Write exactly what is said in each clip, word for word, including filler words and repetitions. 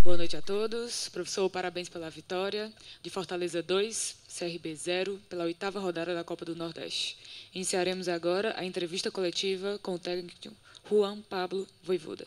Boa noite a todos. Professor, parabéns pela vitória. De Fortaleza dois, C R B zero, pela oitava rodada da Copa do Nordeste. Iniciaremos agora a entrevista coletiva com o técnico Juan Pablo Vojvoda.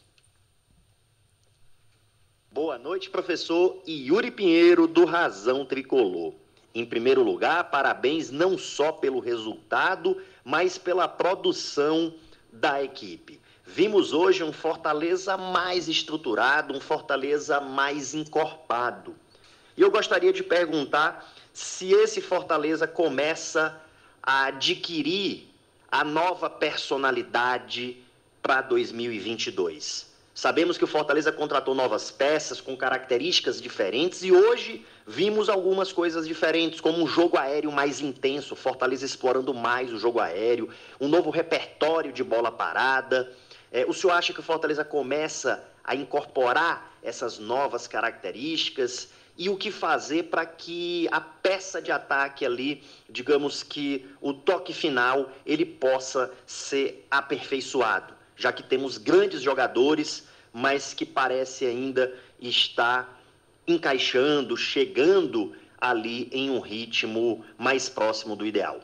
Boa noite, professor Yuri Pinheiro, do Razão Tricolor. Em primeiro lugar, parabéns não só pelo resultado, mas pela produção da equipe. Vimos hoje um Fortaleza mais estruturado, um Fortaleza mais encorpado. E eu gostaria de perguntar se esse Fortaleza começa a adquirir a nova personalidade para dois mil e vinte e dois. Sabemos que o Fortaleza contratou novas peças com características diferentes e hoje vimos algumas coisas diferentes, como um jogo aéreo mais intenso, Fortaleza explorando mais o jogo aéreo, um novo repertório de bola parada. É, o senhor acha que o Fortaleza começa a incorporar essas novas características? E o que fazer para que a peça de ataque ali, digamos que o toque final, ele possa ser aperfeiçoado? Já que temos grandes jogadores, mas que parece ainda estar encaixando, chegando ali em um ritmo mais próximo do ideal.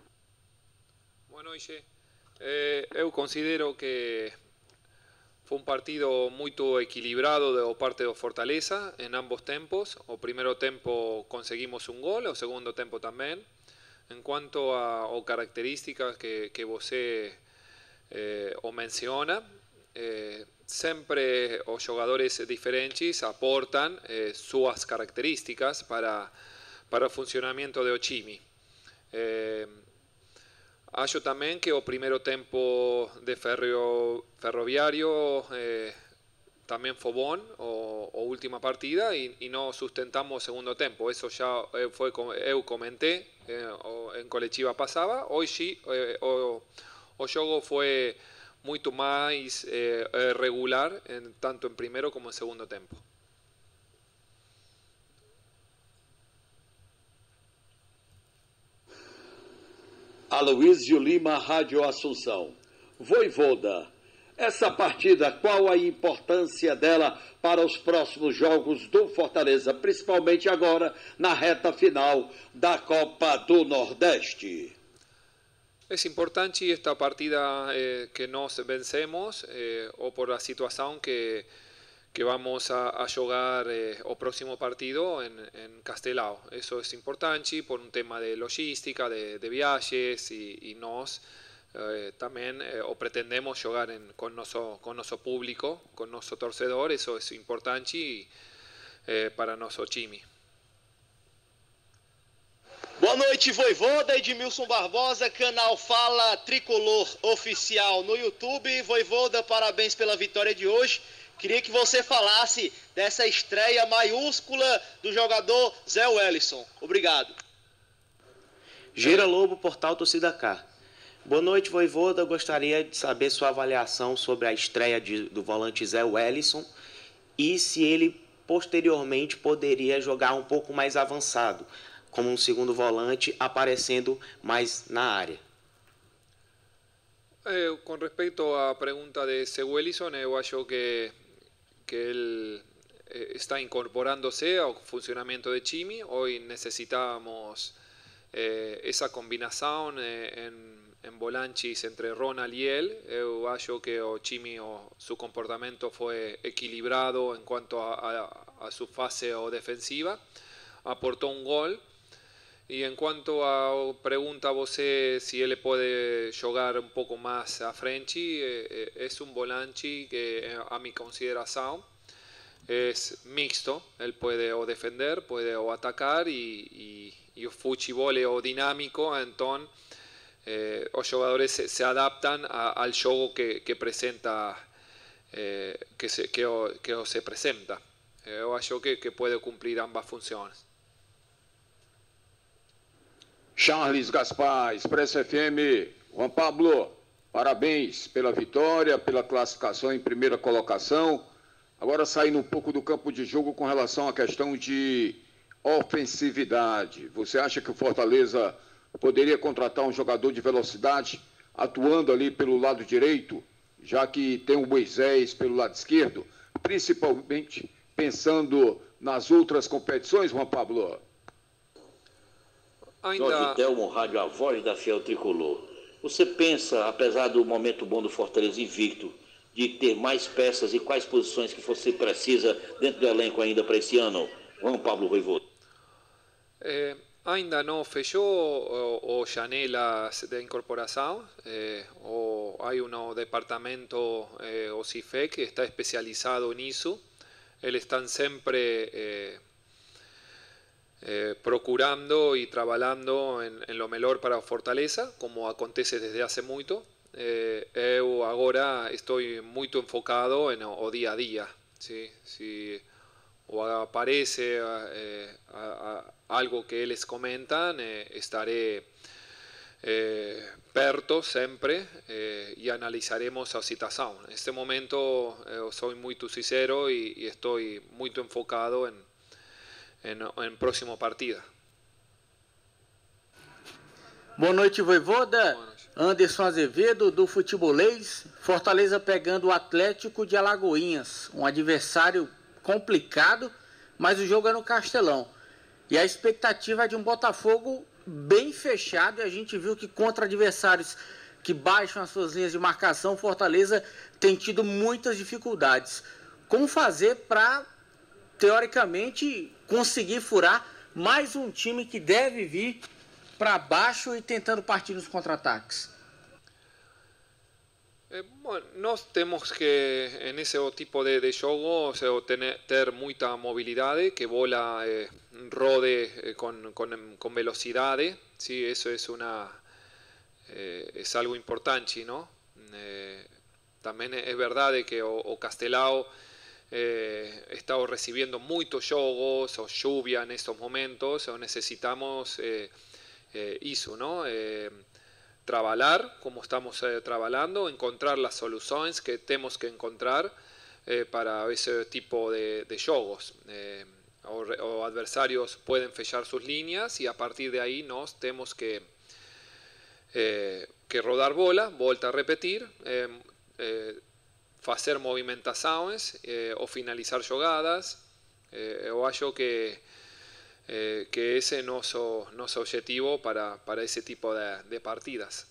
Boa noite. Eh, eu considero que foi um partido muito equilibrado da parte do Fortaleza em ambos tempos. O primeiro tempo conseguimos um gol, o segundo tempo também. Em quanto a, a características que, que você Eh, o menciona, eh, sempre os jogadores diferentes aportan eh, suas características para, para o funcionamento do time. Eh, acho também que o primeiro tempo de ferro, Ferroviário eh, também foi bom, o, a última partida, e, e não sustentamos o segundo tempo. Isso já foi, eu comentei eh, em coletiva passada. Hoje eh, o O jogo foi muito mais eh, regular, en, tanto em primeiro como em segundo tempo. Aloísio Lima, Rádio Assunção. Vojvoda, essa partida, qual a importância dela para os próximos jogos do Fortaleza, principalmente agora na reta final da Copa do Nordeste? Es importante esta partida eh, que nos vencemos eh, o por la situación que, que vamos a, a jugar eh, o próximo partido en, en Castelao. Eso es importante por un tema de logística, de, de viajes y, y nos eh, también eh, o pretendemos jugar en, con nuestro con nuestro público, con nuestro torcedor. Eso es importante y, eh, para nuestro time. Boa noite, Vojvoda. Edmilson Barbosa, canal Fala Tricolor Oficial no YouTube. Vojvoda, parabéns pela vitória de hoje. Queria que você falasse dessa estreia maiúscula do jogador Zé Wellison. Obrigado. Gira Lobo, Portal Torcida K. Boa noite, Vojvoda. Gostaria de saber sua avaliação sobre a estreia de, do volante Zé Wellison e se ele posteriormente poderia jogar um pouco mais avançado, como um segundo volante, aparecendo mais na área. Eh, con respecto a pregunta de Zé Wellison, eu acho que, que él eh, está incorporándose ao funcionamiento de time. Hoy necesitábamos eh, esa combinación eh, en, en volantes entre Ronald y él. Eu acho que o time, o, su comportamiento fue equilibrado en cuanto a, a, a su fase o defensiva. Aportó un gol. E em quanto a pergunta a você se ele pode jogar um pouco mais à frente, é, é um volante que, a minha consideração, é mixto. Ele pode o defender, pode o atacar e, e, e o futebol é o dinâmico, então eh, os jogadores se, se adaptam a, ao jogo que, que apresenta, eh, que, se, que, o, que o se apresenta. Eu acho que, que pode cumprir ambas funções. Charles Gaspar, Expresso F M. Juan Pablo, parabéns pela vitória, pela classificação em primeira colocação. Agora saindo um pouco do campo de jogo com relação à questão de ofensividade. Você acha que o Fortaleza poderia contratar um jogador de velocidade atuando ali pelo lado direito, já que tem o Moisés pelo lado esquerdo, principalmente pensando nas outras competições, Juan Pablo? Ainda... Jorge Delmo, Rádio A Voz da Fiel Tricolor. Você pensa, apesar do momento bom do Fortaleza invicto, de ter mais peças e quais posições que você precisa dentro do elenco ainda para esse ano, Juan Pablo Voivoda? Eh, ainda não fechou o, o janelas de incorporação, eh, o, hay un departamento, eh, o C I F E, que está especializado nisso. Eles están sempre eh, eh, procurando y trabajando en, en lo mejor para Fortaleza, como acontece desde hace mucho. Eh, eu agora estou muito enfocado en o, o día a día. ¿Sí? Si o aparece eh, a, a, algo que eles comentan, eh, estaré eh, perto sempre eh, e analisaremos a situação. Neste momento eu sou muito sincero e, e estou muito enfocado em em, em próxima partida. Boa noite, Voivoda. Boa noite. Anderson Azevedo, do Futebolês. Fortaleza pegando o Atlético de Alagoinhas, um adversário complicado, mas o jogo é no Castelão. E a expectativa é de um Botafogo bem fechado, e a gente viu que contra adversários que baixam as suas linhas de marcação, Fortaleza tem tido muitas dificuldades. Como fazer para, teoricamente, conseguir furar mais um time que deve vir para baixo e tentando partir nos contra-ataques? Eh, bueno, nós temos que, en ese tipo de, de jogo, o sea, tener, ter muita movilidade, que bola eh, rode eh, con, con, con velocidade, ¿sí? Eso es, una, eh, es algo importante, ¿no? Eh, también es verdade que o, o Castelao eh, está recibiendo muchos jogos o lluvia en estos momentos, o necesitamos eh, eh, eso, ¿no? Eh, trabajar como estamos eh, trabajando, encontrar las soluciones que tenemos que encontrar eh, para ese tipo de, de juegos. Eh, o, o adversarios pueden fechar sus líneas y a partir de ahí nos tenemos que, eh, que rodar bola, volta a repetir, eh, eh, hacer movimentaciones eh, o finalizar jugadas. Eh, eu acho que Eh, que ese no es nuestro objetivo para, para ese tipo de, de partidas.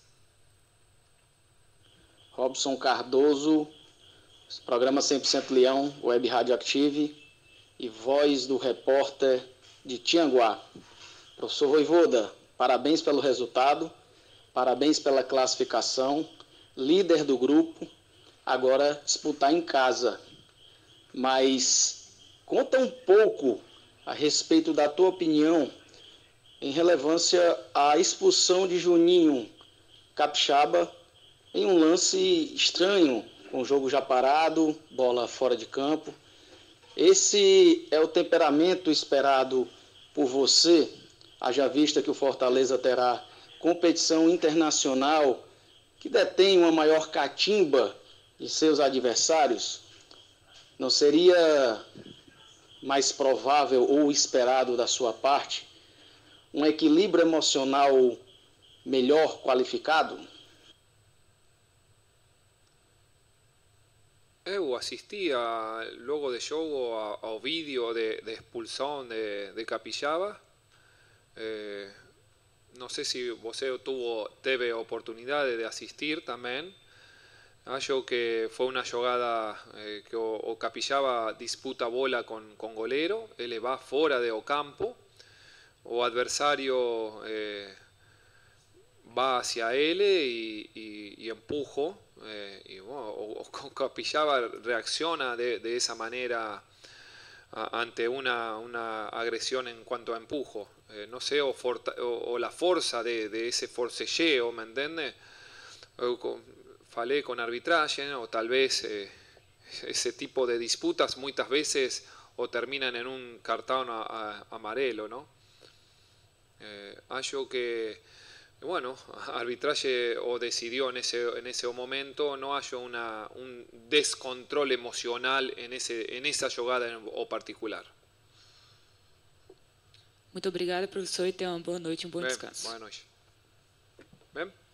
Robson Cardoso, programa cem por cento Leão, Web Rádio Active e voz do repórter de Tianguá. Professor Voivoda, parabéns pelo resultado, parabéns pela classificação, líder do grupo, agora disputar em casa. Mas conta um pouco a respeito da tua opinião em relevância à expulsão de Juninho Capixaba em um lance estranho, com o jogo já parado, bola fora de campo. Esse é o temperamento esperado por você, haja vista que o Fortaleza terá competição internacional que detém uma maior catimba de seus adversários? Não seria mais provável ou esperado da sua parte um equilíbrio emocional melhor qualificado? Eu assisti a, luego de jogo ao vídeo de, de expulsão de, de Capixaba. Eh, não sei se você tuvo, teve oportunidade de assistir também. Acho que fue una jugada eh, que o, o Capixaba disputa bola con, con golero, él va fuera de o campo, o adversario eh, va hacia él y, y, y empujo, eh, y bueno, o, o Capixaba reacciona de, de esa manera a, ante una, una agresión en cuanto a empujo. Eh, no sé, o, forta, o, o la fuerza de, de ese forcejeo, ¿me entiendes? Falé con arbitraje, o tal vez eh, ese tipo de disputas muchas veces o terminan en un cartón a, a, amarelo, ¿no? Eh, acho que, bueno, arbitraje o decidió en ese, en ese momento, no hay una, un descontrol emocional en, ese, en esa jugada en, o particular. Muito obrigada, professor, e tenha uma boa noite, um bom Bem, descanso. boa noite. Bem?